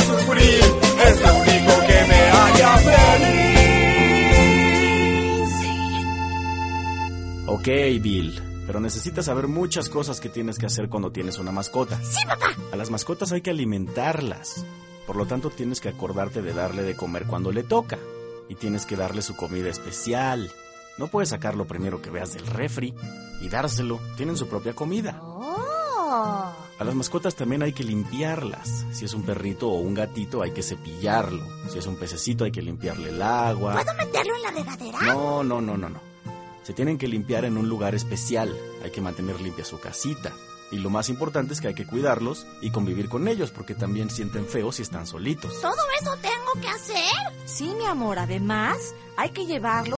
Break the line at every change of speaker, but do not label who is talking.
sufrir, es lo único que me haría feliz.
Ok, Bill, pero necesitas saber muchas cosas que tienes que hacer cuando tienes una mascota.
Sí, papá.
A las mascotas hay que alimentarlas. Por lo tanto, tienes que acordarte de darle de comer cuando le toca. Y tienes que darle su comida especial. No puedes sacar lo primero que veas del refri y dárselo. Tienen su propia comida.
Oh.
A las mascotas también hay que limpiarlas. Si es un perrito o un gatito, hay que cepillarlo. Si es un pececito, hay que limpiarle el agua.
¿Puedo meterlo en la regadera?
No. Se tienen que limpiar en un lugar especial. Hay que mantener limpia su casita. Y lo más importante es que hay que cuidarlos y convivir con ellos, porque también sienten feo si están solitos.
¿Todo eso tengo que hacer?
Sí, mi amor, además hay que llevarlo